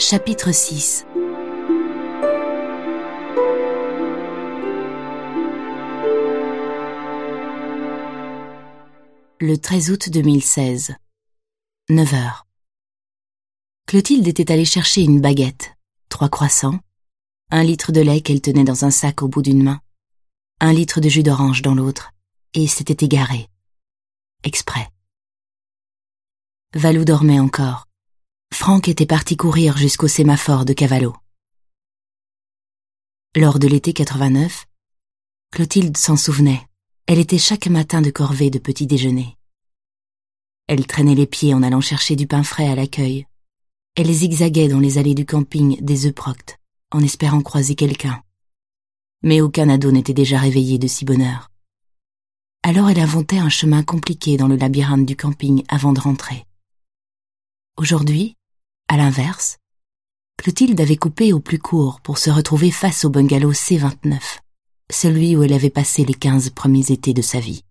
Chapitre 6. Le 13 août 2016, 9 heures. Clotilde était allée chercher une baguette, 3 croissants, 1 litre de lait qu'elle tenait dans un sac au bout d'une main, 1 litre de jus d'orange dans l'autre, et s'était égarée. Exprès. Valou dormait encore. Franck était parti courir jusqu'au sémaphore de Cavallo. Lors de l'été 89, Clotilde s'en souvenait. Elle était chaque matin de corvée de petit déjeuner. Elle traînait les pieds en allant chercher du pain frais à l'accueil. Elle zigzaguait dans les allées du camping des Euproctes, en espérant croiser quelqu'un. Mais aucun ado n'était déjà réveillé de si bonne heure. Alors elle inventait un chemin compliqué dans le labyrinthe du camping avant de rentrer. Aujourd'hui, à l'inverse, Clotilde avait coupé au plus court pour se retrouver face au bungalow C29, celui où elle avait passé les 15 premiers étés de sa vie.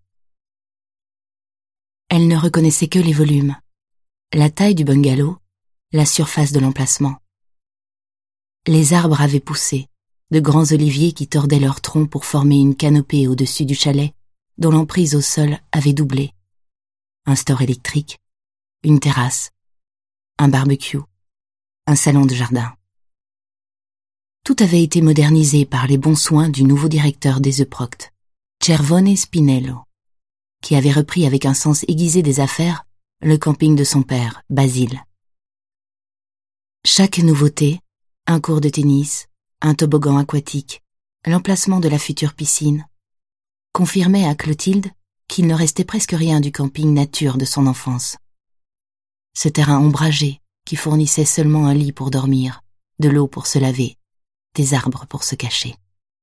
Elle ne reconnaissait que les volumes, la taille du bungalow, la surface de l'emplacement. Les arbres avaient poussé, de grands oliviers qui tordaient leurs troncs pour former une canopée au-dessus du chalet, dont l'emprise au sol avait doublé. Un store électrique, une terrasse, un barbecue, un salon de jardin. Tout avait été modernisé par les bons soins du nouveau directeur des Euproctes, Cervone Spinello, qui avait repris avec un sens aiguisé des affaires le camping de son père, Basile. Chaque nouveauté, un court de tennis, un toboggan aquatique, l'emplacement de la future piscine, confirmait à Clotilde qu'il ne restait presque rien du camping nature de son enfance. Ce terrain ombragé qui fournissait seulement un lit pour dormir, de l'eau pour se laver, des arbres pour se cacher.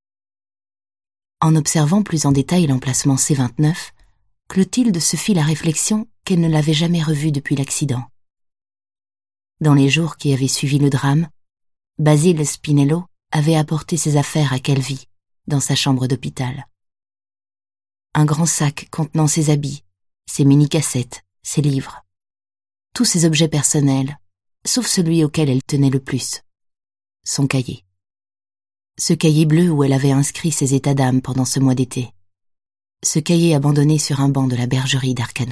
En observant plus en détail l'emplacement C29, Clotilde se fit la réflexion qu'elle ne l'avait jamais revu depuis l'accident. Dans les jours qui avaient suivi le drame, Basile Spinello avait apporté ses affaires à Calvi, dans sa chambre d'hôpital. Un grand sac contenant ses habits, ses mini-cassettes, ses livres. Tous ses objets personnels, sauf celui auquel elle tenait le plus, son cahier. Ce cahier bleu où elle avait inscrit ses états d'âme pendant ce mois d'été. Ce cahier abandonné sur un banc de la bergerie d'Arcano.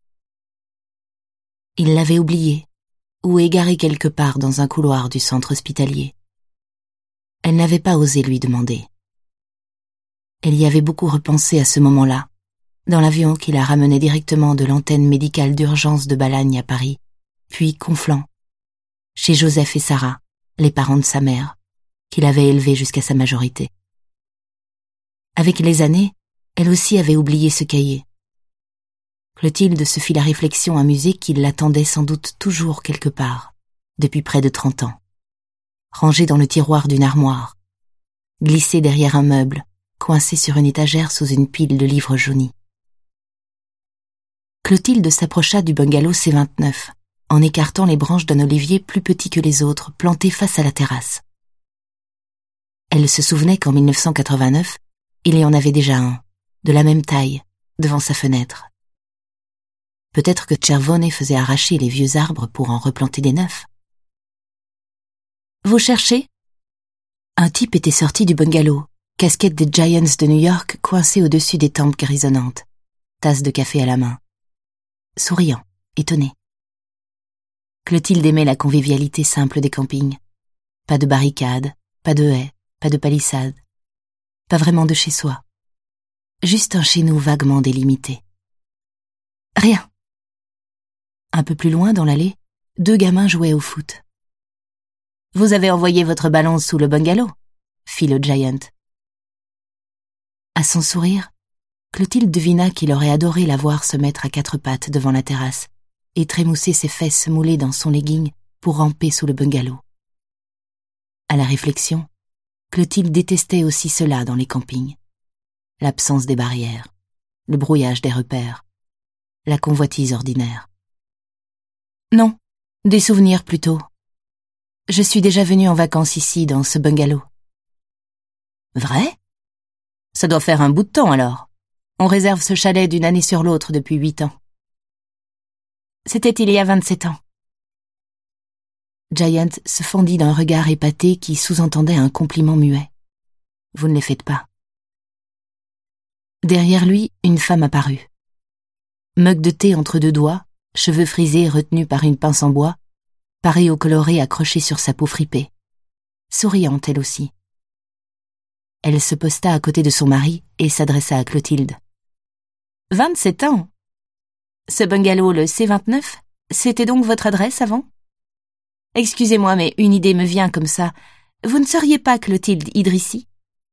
Il l'avait oublié, ou égaré quelque part dans un couloir du centre hospitalier. Elle n'avait pas osé lui demander. Elle y avait beaucoup repensé à ce moment-là, dans l'avion qui la ramenait directement de l'antenne médicale d'urgence de Balagne à Paris, puis Conflans, chez Joseph et Sarah, les parents de sa mère, qui l'avaient élevée jusqu'à sa majorité. Avec les années, elle aussi avait oublié ce cahier. Clotilde se fit la réflexion amusée qu'il l'attendait sans doute toujours quelque part, depuis près de 30 ans. Rangé dans le tiroir d'une armoire, glissé derrière un meuble, coincé sur une étagère sous une pile de livres jaunis. Clotilde s'approcha du bungalow C29, en écartant les branches d'un olivier plus petit que les autres, planté face à la terrasse. Elle se souvenait qu'en 1989, il y en avait déjà un, de la même taille, devant sa fenêtre. Peut-être que Cervone faisait arracher les vieux arbres pour en replanter des neufs. « Vous cherchez ?» Un type était sorti du bungalow, casquette des Giants de New York coincée au-dessus des tempes grisonnantes, tasse de café à la main. Souriant, étonné. Clotilde aimait la convivialité simple des campings. Pas de barricades, pas de haies, pas de palissades. Pas vraiment de chez soi. Juste un chez nous vaguement délimité. Rien. Un peu plus loin, dans l'allée, 2 gamins jouaient au foot. « Vous avez envoyé votre ballon sous le bungalow ?» fit le Giant. À son sourire, Clotilde devina qu'il aurait adoré la voir se mettre à 4 pattes devant la terrasse et trémousser ses fesses moulées dans son legging pour ramper sous le bungalow. À la réflexion, Clotilde détestait aussi cela dans les campings. L'absence des barrières, le brouillage des repères, la convoitise ordinaire. Non, des souvenirs plutôt. Je suis déjà venue en vacances ici, dans ce bungalow. Vrai ? Ça doit faire un bout de temps alors. On réserve ce chalet d'une année sur l'autre depuis 8 ans. C'était il y a 27 ans. Giant se fendit d'un regard épaté qui sous-entendait un compliment muet. « Vous ne les faites pas. » Derrière lui, une femme apparut. Mug de thé entre deux doigts, cheveux frisés retenus par une pince en bois, parée au coloré accroché sur sa peau fripée. Souriante, elle aussi. Elle se posta à côté de son mari et s'adressa à Clotilde. « 27 ans. Ce bungalow, le C29, c'était donc votre adresse avant ? Excusez-moi, mais une idée me vient comme ça. Vous ne seriez pas Clotilde Idrissi ?»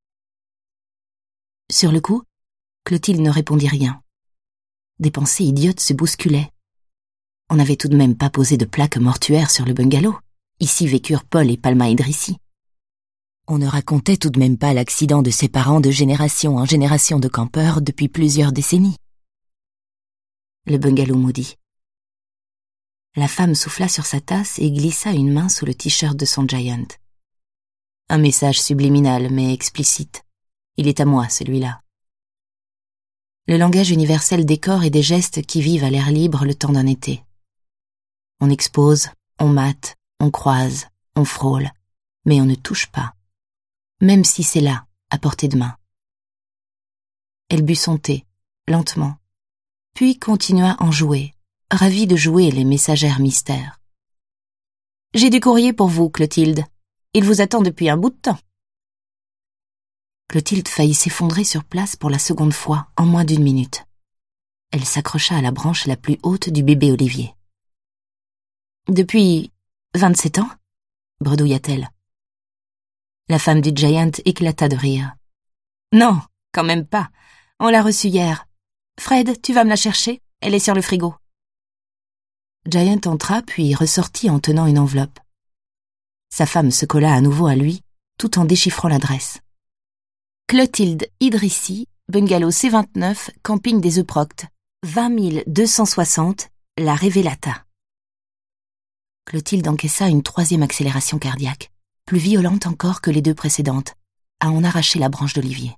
Sur le coup, Clotilde ne répondit rien. Des pensées idiotes se bousculaient. On n'avait tout de même pas posé de plaque mortuaire sur le bungalow. Ici vécurent Paul et Palma Idrissi. On ne racontait tout de même pas l'accident de ses parents de génération en génération de campeurs depuis plusieurs décennies. Le bungalow maudit. La femme souffla sur sa tasse et glissa une main sous le t-shirt de son Giant. Un message subliminal mais explicite. Il est à moi, celui-là. Le langage universel des corps et des gestes qui vivent à l'air libre le temps d'un été. On expose, on mate, on croise, on frôle, mais on ne touche pas, même si c'est là, à portée de main. Elle but son thé, lentement, puis continua à en jouer, ravie de jouer les messagères mystères. « J'ai du courrier pour vous, Clotilde. Il vous attend depuis un bout de temps. » Clotilde faillit s'effondrer sur place pour la seconde fois en moins d'1 minute. Elle s'accrocha à la branche la plus haute du bébé olivier. « Depuis 27 ans ?» bredouilla-t-elle. La femme du Giant éclata de rire. « Non, quand même pas. On l'a reçue hier. Fred, tu vas me la chercher? Elle est sur le frigo. » Giant entra puis ressortit en tenant une enveloppe. Sa femme se colla à nouveau à lui, tout en déchiffrant l'adresse. Clotilde Idrissi, bungalow C29, camping des Euproctes, 20 260, La Révélata. Clotilde encaissa une 3e accélération cardiaque, plus violente encore que les 2 précédentes, à en arracher la branche d'olivier.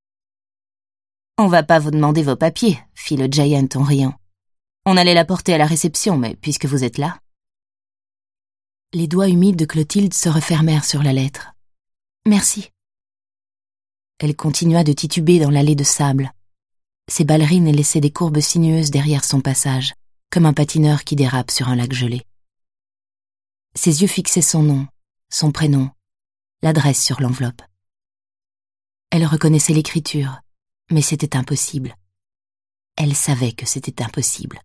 « On va pas vous demander vos papiers, » fit le Giant en riant. « On allait la porter à la réception, mais puisque vous êtes là... » Les doigts humides de Clotilde se refermèrent sur la lettre. « Merci. » Elle continua de tituber dans l'allée de sable. Ses ballerines laissaient des courbes sinueuses derrière son passage, comme un patineur qui dérape sur un lac gelé. Ses yeux fixaient son nom, son prénom, l'adresse sur l'enveloppe. Elle reconnaissait l'écriture, mais c'était impossible. Elle savait que c'était impossible.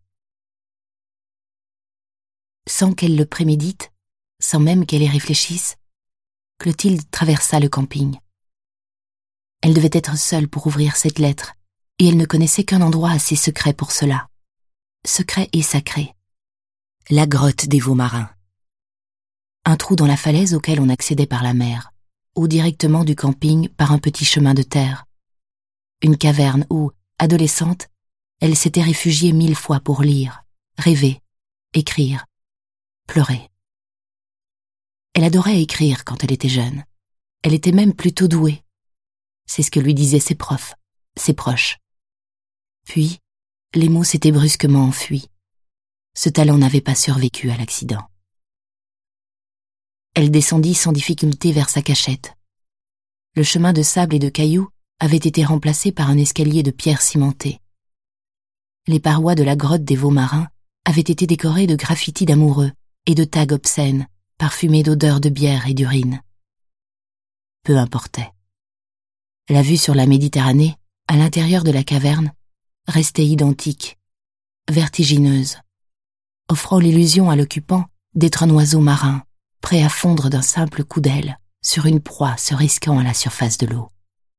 Sans qu'elle le prémédite, sans même qu'elle y réfléchisse, Clotilde traversa le camping. Elle devait être seule pour ouvrir cette lettre, et elle ne connaissait qu'un endroit assez secret pour cela. Secret et sacré. La grotte des veaux marins. Un trou dans la falaise auquel on accédait par la mer, ou directement du camping par un petit chemin de terre. Une caverne où, adolescente, elle s'était réfugiée 1000 fois pour lire, rêver, écrire, pleurer. Elle adorait écrire quand elle était jeune. Elle était même plutôt douée. C'est ce que lui disaient ses profs, ses proches. Puis, les mots s'étaient brusquement enfuis. Ce talent n'avait pas survécu à l'accident. Elle descendit sans difficulté vers sa cachette. Le chemin de sable et de cailloux avait été remplacé par un escalier de pierre cimentée. Les parois de la grotte des veaux marins avaient été décorées de graffitis d'amoureux et de tags obscènes, parfumés d'odeurs de bière et d'urine. Peu importait. La vue sur la Méditerranée, à l'intérieur de la caverne, restait identique, vertigineuse, offrant l'illusion à l'occupant d'être un oiseau marin, prêt à fondre d'un simple coup d'aile sur une proie se risquant à la surface de l'eau.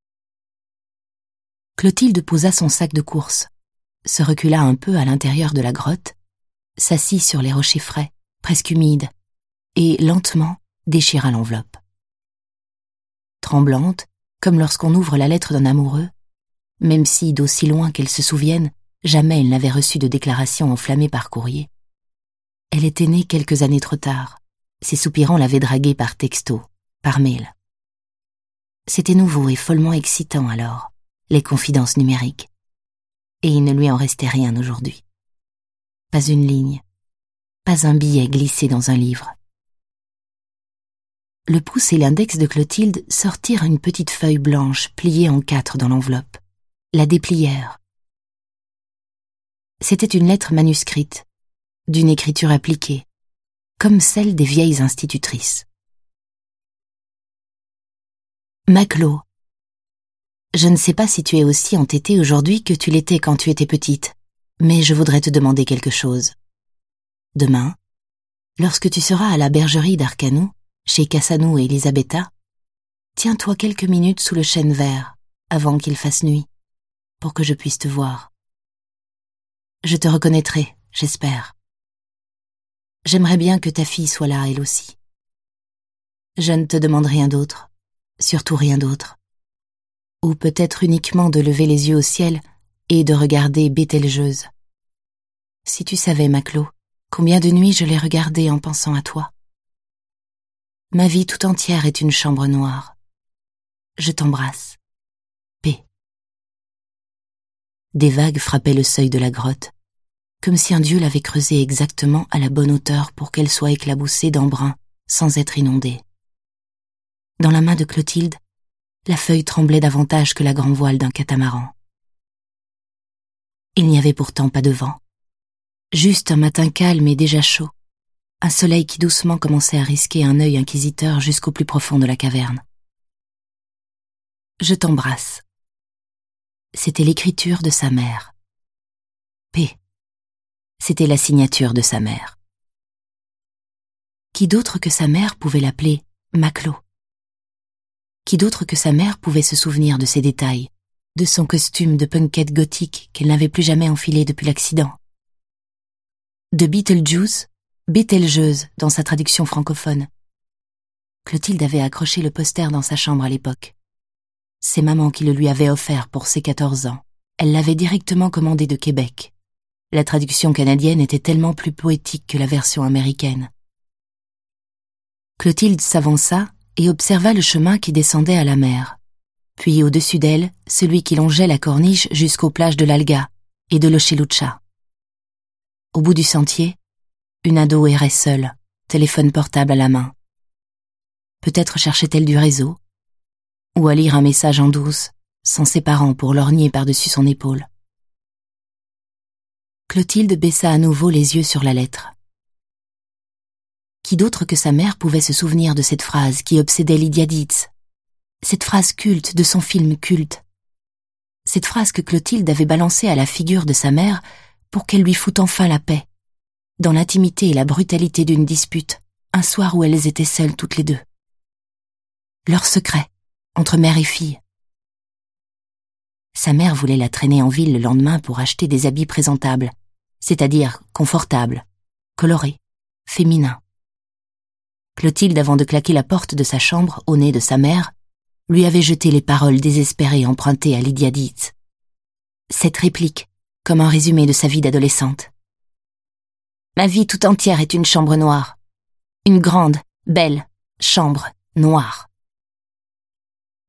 Clotilde posa son sac de course, se recula un peu à l'intérieur de la grotte, s'assit sur les rochers frais, presque humides, et lentement déchira l'enveloppe. Tremblante, comme lorsqu'on ouvre la lettre d'un amoureux, même si, d'aussi loin qu'elle se souvienne, jamais elle n'avait reçu de déclaration enflammée par courrier. Elle était née quelques années trop tard. Ses soupirants l'avaient draguée par texto, par mail. C'était nouveau et follement excitant alors, les confidences numériques. Et il ne lui en restait rien aujourd'hui. Pas une ligne, pas un billet glissé dans un livre. le pouce et l'index de Clotilde sortirent une petite feuille blanche pliée en 4 dans l'enveloppe, la déplièrent. C'était une lettre manuscrite, d'une écriture appliquée, comme celle des vieilles institutrices. Maclo, je ne sais pas si tu es aussi entêtée aujourd'hui que tu l'étais quand tu étais petite, mais je voudrais te demander quelque chose. Demain, lorsque tu seras à la bergerie d'Arcanou, chez Cassanou et Elisabetta, tiens-toi quelques minutes sous le chêne vert, avant qu'il fasse nuit, pour que je puisse te voir. Je te reconnaîtrai, j'espère. J'aimerais bien que ta fille soit là, elle aussi. Je ne te demande rien d'autre, surtout rien d'autre. Ou peut-être uniquement de lever les yeux au ciel et de regarder Bételgeuse. Si tu savais, Maclo, combien de nuits je l'ai regardée en pensant à toi. Ma vie tout entière est une chambre noire. Je t'embrasse. P. Des vagues frappaient le seuil de la grotte, comme si un dieu l'avait creusée exactement à la bonne hauteur pour qu'elle soit éclaboussée d'embrun sans être inondée. Dans la main de Clotilde, la feuille tremblait davantage que la grand voile d'un catamaran. Il n'y avait pourtant pas de vent. Juste un matin calme et déjà chaud, un soleil qui doucement commençait à risquer un œil inquisiteur jusqu'au plus profond de la caverne. Je t'embrasse. C'était l'écriture de sa mère. P. C'était la signature de sa mère. Qui d'autre que sa mère pouvait l'appeler Maclo? Qui d'autre que sa mère pouvait se souvenir de ces détails, de son costume de punkette gothique qu'elle n'avait plus jamais enfilé depuis l'accident? De Beetlejuice, Bételgeuse dans sa traduction francophone. Clotilde avait accroché le poster dans sa chambre à l'époque. C'est maman qui le lui avait offert pour ses 14 ans. Elle l'avait directement commandé de Québec. La traduction canadienne était tellement plus poétique que la version américaine. Clotilde s'avança et observa le chemin qui descendait à la mer, puis au-dessus d'elle, celui qui longeait la corniche jusqu'aux plages de l'Alga et de l'Ochelucha. Au bout du sentier, une ado errait seule, téléphone portable à la main. Peut-être cherchait-elle du réseau, ou à lire un message en douce, sans ses parents pour lorgner par-dessus son épaule. Clotilde baissa à nouveau les yeux sur la lettre. Qui d'autre que sa mère pouvait se souvenir de cette phrase qui obsédait Lydia Dietz, cette phrase culte de son film culte, cette phrase que Clotilde avait balancée à la figure de sa mère pour qu'elle lui foute enfin la paix, dans l'intimité et la brutalité d'une dispute, un soir où elles étaient seules toutes les deux. Leur secret, entre mère et fille. Sa mère voulait la traîner en ville le lendemain pour acheter des habits présentables, c'est-à-dire confortables, colorés, féminins. Clotilde, avant de claquer la porte de sa chambre au nez de sa mère, lui avait jeté les paroles désespérées empruntées à Lydia Dietz. Cette réplique, comme un résumé de sa vie d'adolescente. Ma vie tout entière est une chambre noire. Une grande, belle chambre noire.